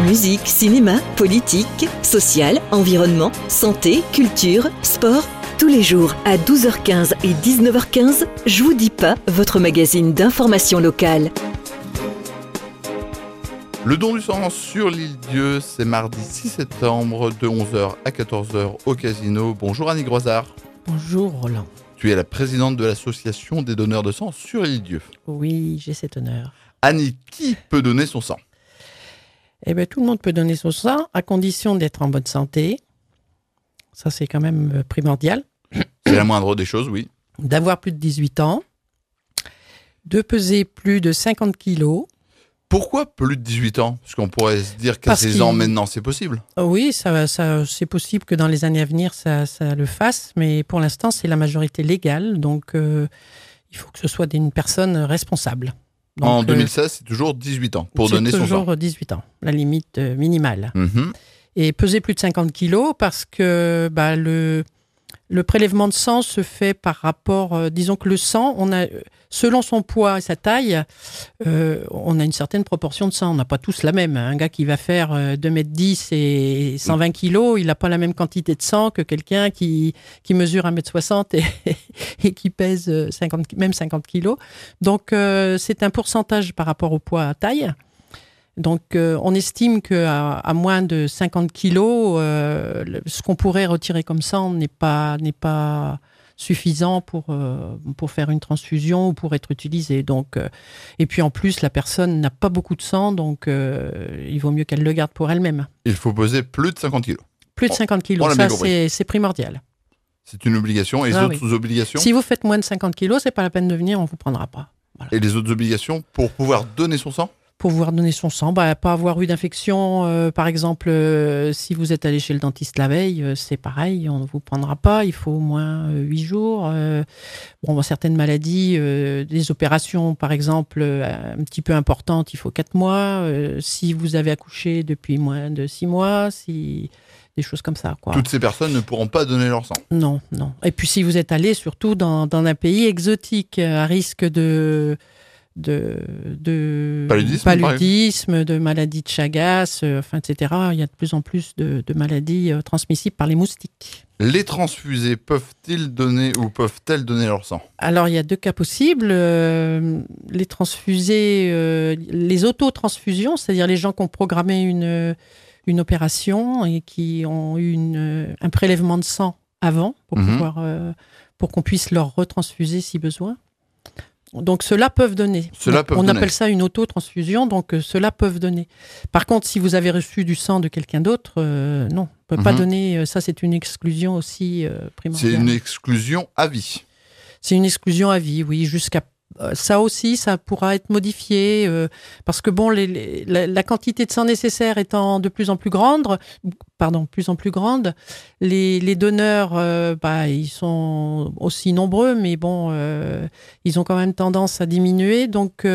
Musique, cinéma, politique, social, environnement, santé, culture, sport. Tous les jours à 12h15 et 19h15, Je vous dis pas, votre magazine d'information locale. Le don du sang sur l'île Dieu, c'est mardi 6 septembre de 11h à 14h au casino. Bonjour Annie Groisard. Bonjour Roland. Tu es la présidente de l'association des donneurs de sang sur l'île Dieu. Oui, j'ai cet honneur. Annie, qui peut donner son sang ? Eh bien, tout le monde peut donner son sang à condition d'être en bonne santé. Ça, c'est quand même primordial. C'est la moindre des choses, oui. D'avoir plus de 18 ans, de peser plus de 50 kilos. Pourquoi plus de 18 ans ? Parce qu'on pourrait se dire qu'à 16 ans maintenant, c'est possible. Oui, ça, c'est possible que dans les années à venir, ça le fasse. Mais pour l'instant, c'est la majorité légale. Donc, il faut que ce soit une personne responsable. Donc, en 2016, c'est toujours 18 ans pour donner son sang. C'est toujours 18 ans, la limite minimale. Mm-hmm. Et peser plus de 50 kilos parce que le prélèvement de sang se fait par rapport, disons que le sang, selon son poids et sa taille, on a une certaine proportion de sang. On n'a pas tous la même. Un gars qui va faire 2,10 m et 120 kilos, il n'a pas la même quantité de sang que quelqu'un qui mesure 1,60 m et qui pèse 50 kilos. Donc, c'est un pourcentage par rapport au poids à taille. Donc, on estime qu'à moins de 50 kilos, ce qu'on pourrait retirer comme sang n'est pas suffisant pour faire une transfusion ou pour être utilisé. Donc, et puis en plus, la personne n'a pas beaucoup de sang, donc il vaut mieux qu'elle le garde pour elle-même. Il faut peser plus de 50 kilos. Plus de 50 kilos, ça c'est primordial. C'est une obligation. Et les autres obligations ? Si vous faites moins de 50 kilos, c'est pas la peine de venir, on vous prendra pas. Voilà. Et les autres obligations pour pouvoir donner son sang ? Pour pouvoir donner son sang, pas avoir eu d'infection. Par exemple, si vous êtes allé chez le dentiste la veille, c'est pareil, on ne vous prendra pas. Il faut au moins 8 jours. Certaines maladies, des opérations, par exemple, un petit peu importantes, il faut 4 mois. Si vous avez accouché depuis moins de 6 mois, des choses comme ça, quoi. Toutes ces personnes ne pourront pas donner leur sang. Non. Et puis si vous êtes allé surtout dans un pays exotique, à risque de paludisme, de maladies de Chagas, etc. Il y a de plus en plus de maladies transmissibles par les moustiques. Les transfusés peuvent-ils donner ou peuvent-elles donner leur sang ? Alors, il y a 2 cas possibles. Les transfusés, les autotransfusions, c'est-à-dire les gens qui ont programmé une opération et qui ont eu un prélèvement de sang avant pour qu'on puisse leur retransfuser si besoin. Donc, ceux-là peuvent donner. On appelle ça une autotransfusion, donc ceux-là peuvent donner. Par contre, si vous avez reçu du sang de quelqu'un d'autre, non, on ne peut pas donner. Ça, c'est une exclusion aussi primordiale. C'est une exclusion à vie. C'est une exclusion à vie, oui. Ça aussi, ça pourra être modifié parce que la quantité de sang nécessaire étant de plus en plus grande, les donneurs, ils sont aussi nombreux, mais ils ont quand même tendance à diminuer. Donc,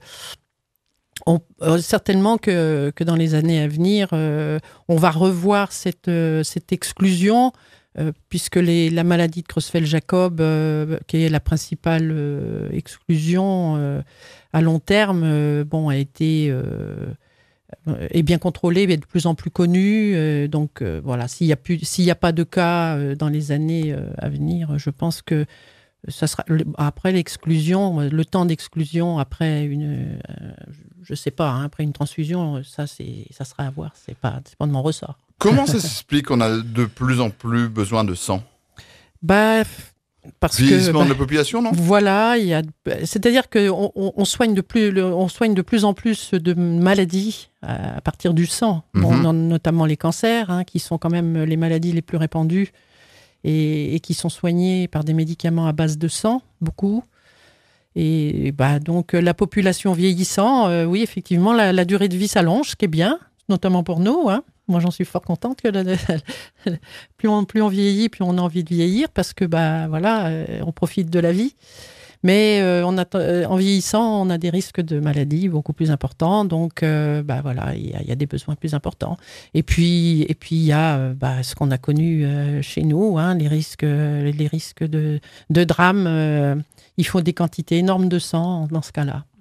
certainement que dans les années à venir, on va revoir cette exclusion. Puisque la maladie de Creutzfeldt-Jakob, qui est la principale exclusion à long terme, a été est bien contrôlée, mais de plus en plus connue. Donc voilà, s'il y a pas de cas dans les années à venir, je pense que ça sera après l'exclusion, le temps d'exclusion après je sais pas, après une transfusion, ça sera à voir. C'est pas de mon ressort. Comment ça s'explique qu'on a de plus en plus besoin de sang ? Parce vieillissement de la population, non ? Voilà, c'est-à-dire qu'on soigne de plus en plus de maladies à partir du sang, notamment les cancers, qui sont quand même les maladies les plus répandues et qui sont soignées par des médicaments à base de sang, beaucoup. Et donc la population vieillissant, oui, effectivement, la durée de vie s'allonge, ce qui est bien, notamment pour nous, Moi, j'en suis fort contente que plus on vieillit, plus on a envie de vieillir parce que on profite de la vie. Mais en vieillissant, on a des risques de maladies beaucoup plus importants. Donc, il y a des besoins plus importants. Et puis il y a ce qu'on a connu chez nous, les risques de drame. Il faut des quantités énormes de sang dans ce cas-là.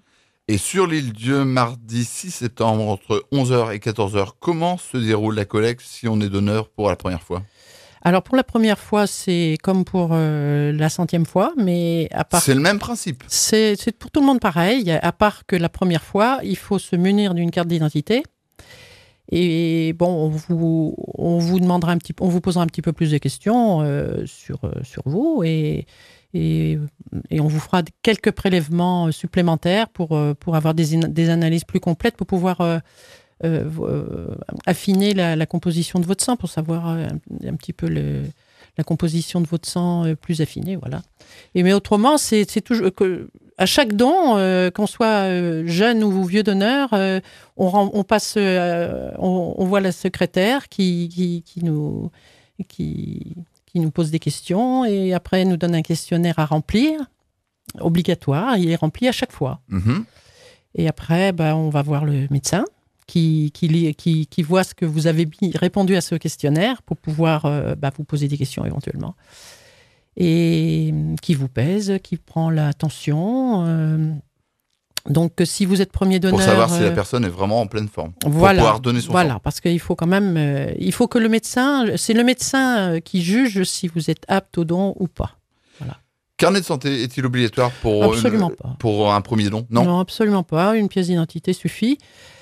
Et sur l'île-Dieu, mardi 6 septembre, entre 11h et 14h, comment se déroule la collecte si on est donneur pour la première fois ? Alors pour la première fois, c'est comme pour la 100e fois, mais à part... C'est le même principe. C'est pour tout le monde pareil, à part que la première fois, il faut se munir d'une carte d'identité. Et bon, on vous demandera on vous posera un petit peu plus de questions sur vous et on vous fera quelques prélèvements supplémentaires pour avoir des analyses plus complètes, pour pouvoir affiner la composition de votre sang, pour savoir un petit peu la composition de votre sang plus affinée, voilà. Mais autrement, c'est toujours à chaque don, qu'on soit jeune ou vieux donneur, on passe, on voit la secrétaire qui nous pose des questions et après nous donne un questionnaire à remplir, obligatoire. Il est rempli à chaque fois. Mhm. Et après, on va voir le médecin qui voit ce que vous avez répondu à ce questionnaire pour pouvoir vous poser des questions éventuellement. Et qui vous pèse, qui prend la tension. Donc, si vous êtes premier donneur... Pour savoir si la personne est vraiment en pleine forme. Voilà, pour pouvoir donner son sang. Voilà, parce qu'il faut quand même... il faut que le médecin... C'est le médecin qui juge si vous êtes apte au don ou pas. Voilà. Carnet de santé est-il obligatoire pour un premier don ? Non. Non, absolument pas. Une pièce d'identité suffit.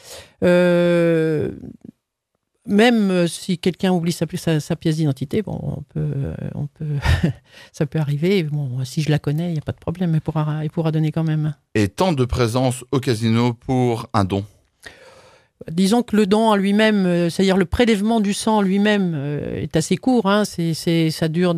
Même si quelqu'un oublie sa pièce d'identité, bon, on peut ça peut arriver. Bon, si je la connais, il n'y a pas de problème, il pourra donner quand même. Et temps de présence au casino pour un don ? Disons que le don en lui-même, c'est-à-dire le prélèvement du sang en lui-même, est assez court. Hein, ça dure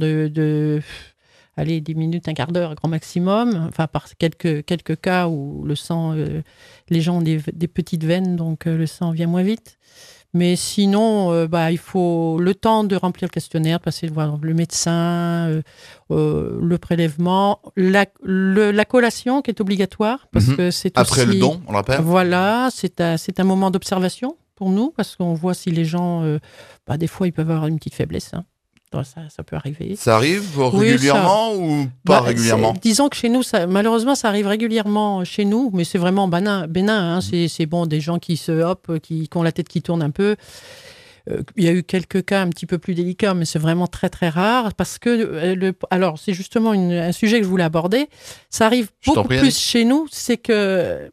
allez, 10 minutes, un quart d'heure, grand maximum. Enfin, par quelques cas où le sang, les gens ont des petites veines, donc le sang vient moins vite. Mais sinon, il faut le temps de remplir le questionnaire, passer voir le médecin, le prélèvement, la collation qui est obligatoire, parce que c'est après aussi... le don, on rappelle. Voilà, c'est un moment d'observation pour nous, parce qu'on voit si les gens, des fois, ils peuvent avoir une petite faiblesse. Hein. Ça peut arriver. Ça arrive régulièrement ou pas régulièrement ? Disons que chez nous, malheureusement, ça arrive régulièrement chez nous, mais c'est vraiment bénin. Hein. C'est bon, des gens qui ont la tête qui tourne un peu. Il y a eu quelques cas un petit peu plus délicats, mais c'est vraiment très très rare parce que alors c'est justement un sujet que je voulais aborder. Ça arrive beaucoup plus chez nous, c'est que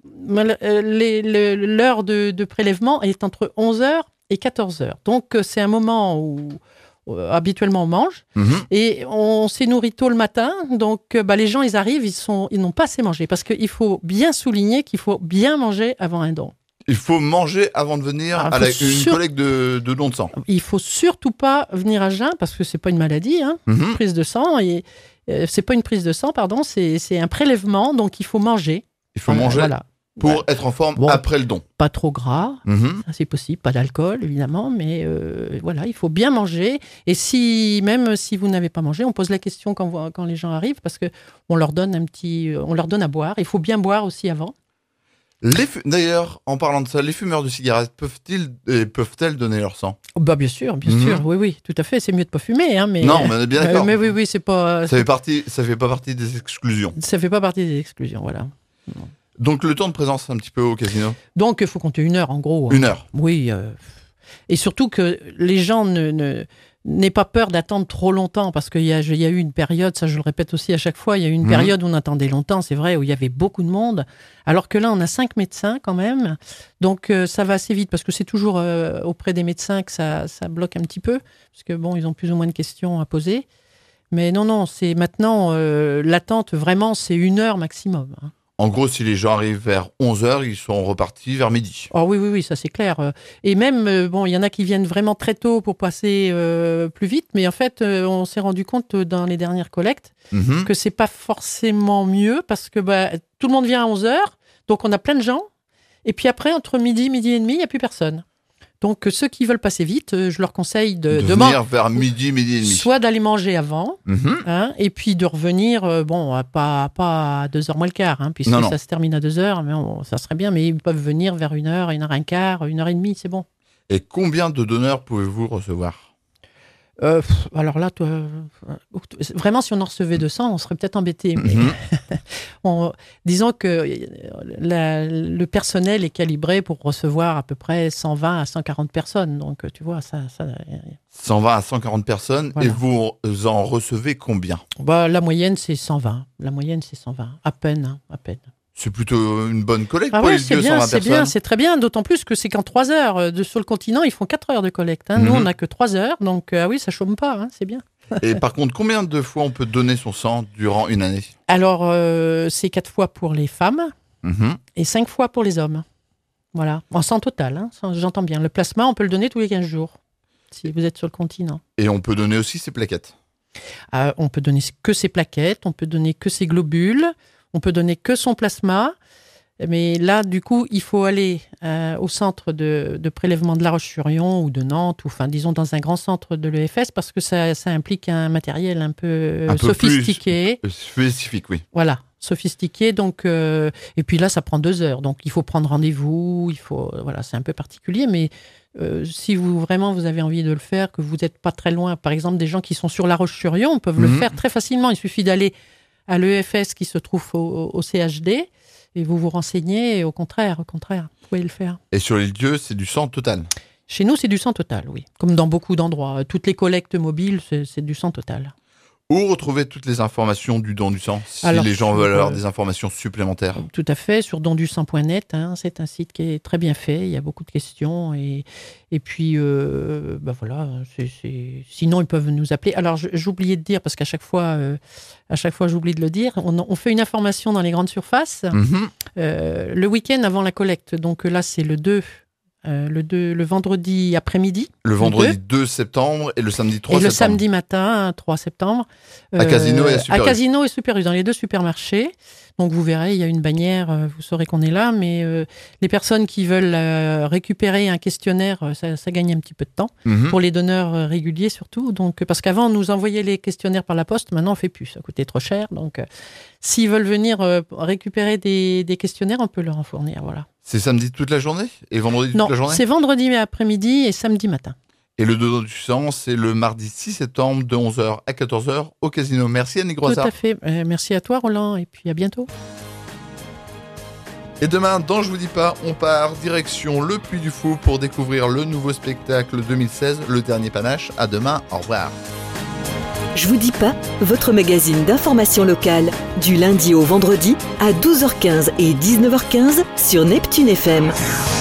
l'heure de prélèvement est entre 11h et 14h. Donc c'est un moment où habituellement on mange et on s'est nourri tôt le matin, donc les gens ils arrivent, ils n'ont pas assez mangé parce qu'il faut bien souligner qu'il faut bien manger avant un don. Il faut manger avant de venir à une collecte de don de sang. Il faut surtout pas venir à jeun parce que c'est pas une maladie, hein, prise de sang et c'est pas une prise de sang, pardon, c'est un prélèvement, donc il faut manger. Il faut manger. Voilà. Pour être en forme après le don. Pas trop gras, ça c'est possible, pas d'alcool évidemment, mais il faut bien manger. Et même si vous n'avez pas mangé, on pose la question quand les gens arrivent, parce qu'on leur donne à boire. Il faut bien boire aussi avant. D'ailleurs, en parlant de ça, les fumeurs de cigarettes peuvent-elles donner leur sang ? Bien sûr, oui, tout à fait. C'est mieux de pas fumer, hein, mais non, on est bien d'accord. Mais oui, c'est pas. Ça fait pas partie des exclusions. Ça fait pas partie des exclusions, voilà. Non. Donc le temps de présence un petit peu au casino. Donc il faut compter 1 heure en gros. Une heure. Oui, et surtout que les gens n'aient pas peur d'attendre trop longtemps, parce qu'il y a eu une période, ça je le répète aussi à chaque fois, il y a eu une période où on attendait longtemps, c'est vrai, où il y avait beaucoup de monde, alors que là on a 5 médecins quand même, donc ça va assez vite, parce que c'est toujours auprès des médecins que ça bloque un petit peu, parce que bon, ils ont plus ou moins de questions à poser, mais non, c'est maintenant, l'attente vraiment c'est 1 heure maximum. Hein. En gros, si les gens arrivent vers 11h, ils sont repartis vers midi. Oh oui, ça c'est clair. Et même, il y en a qui viennent vraiment très tôt pour passer plus vite, mais en fait, on s'est rendu compte dans les dernières collectes que c'est pas forcément mieux, parce que tout le monde vient à 11h, donc on a plein de gens, et puis après, entre midi et demi, il n'y a plus personne. Donc, ceux qui veulent passer vite, je leur conseille de venir vers midi et demi. Soit d'aller manger avant, et puis de revenir, pas à 2h moins le quart, puisque ça se termine à 2h, mais ça serait bien, mais ils peuvent venir vers 1h, 1h15, 1h30, c'est bon. Et combien de donneurs pouvez-vous recevoir ? Alors là, vraiment, si on en recevait 200, on serait peut-être embêté. Mais disons que le personnel est calibré pour recevoir à peu près 120 à 140 personnes. Donc, tu vois, ça 120 à 140 personnes. Voilà. Et vous en recevez combien ? La moyenne, c'est 120. À peine. C'est plutôt une bonne collecte pour les lieux, 120 personnes. C'est très bien, d'autant plus que c'est qu'en 3 heures. Sur le continent, ils font 4 heures de collecte. Nous, on n'a que 3 heures, donc oui, ça chôme pas, c'est bien. Et par contre, combien de fois on peut donner son sang durant une année ? Alors, c'est 4 fois pour les femmes et 5 fois pour les hommes. Voilà, en sang total, j'entends bien. Le plasma, on peut le donner tous les 15 jours, si vous êtes sur le continent. Et on peut donner aussi ses plaquettes ? On peut donner que ses plaquettes, on peut donner que ses globules. On peut donner que son plasma, mais là, du coup, il faut aller au centre de prélèvement de La Roche-sur-Yon ou de Nantes, ou disons dans un grand centre de l'EFS, parce que ça implique un matériel un peu sophistiqué. Plus spécifique, oui. Voilà, sophistiqué. Donc, et puis là, ça prend 2 heures. Donc, il faut prendre rendez-vous. C'est un peu particulier, mais si vous avez envie de le faire, que vous n'êtes pas très loin, par exemple, des gens qui sont sur La Roche-sur-Yon peuvent le faire très facilement. Il suffit d'aller à l'EFS qui se trouve au CHD, et vous vous renseignez, et au contraire, vous pouvez le faire. Et sur l'île-Dieu, c'est du sang total ? Chez nous, c'est du sang total, oui. Comme dans beaucoup d'endroits. Toutes les collectes mobiles, c'est du sang total. Où retrouver toutes les informations du don du sang, si les gens veulent avoir des informations supplémentaires ? Tout à fait, sur dondusang.net, c'est un site qui est très bien fait, il y a beaucoup de questions, et puis, voilà, sinon ils peuvent nous appeler. Alors, j'oubliais de dire, parce qu'à chaque fois j'oublie de le dire, on fait une information dans les grandes surfaces, le week-end avant la collecte, donc là c'est le vendredi après-midi. Le vendredi 2 septembre et le samedi 3 septembre. Et le samedi matin, 3 septembre. À Casino et à Super U. À Casino et Super U, dans les 2 supermarchés. Donc vous verrez, il y a une bannière, vous saurez qu'on est là, mais les personnes qui veulent récupérer un questionnaire, ça gagne un petit peu de temps, pour les donneurs réguliers surtout. Donc, parce qu'avant, on nous envoyait les questionnaires par la poste, maintenant on ne fait plus, ça coûtait trop cher. Donc s'ils veulent venir récupérer des questionnaires, on peut leur en fournir, voilà. C'est samedi toute la journée et vendredi toute la journée ? Non, c'est vendredi après-midi et samedi matin. Et le don du sang, c'est le mardi 6 septembre de 11h à 14h au Casino. Merci Annick Groissart. Tout à fait. Merci à toi Roland et puis à bientôt. Et demain, dans Je vous dis pas, on part direction le Puy du Fou pour découvrir le nouveau spectacle 2016, Le Dernier Panache. À demain, au revoir. Je vous dis pas, votre magazine d'information locale, du lundi au vendredi à 12h15 et 19h15 sur Neptune FM.